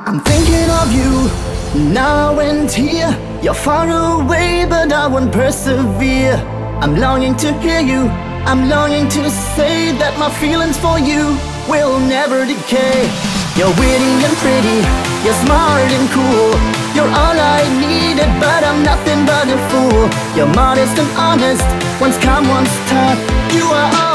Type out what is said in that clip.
I'm thinking of you now and here. You're far away but I won't persevere. I'm longing to hear you, I'm longing to say that my feelings for you will never decay. You're witty and pretty, you're smart and cool. You're all I needed but I'm nothing but a fool. You're modest and honest, once calm, once tough. You are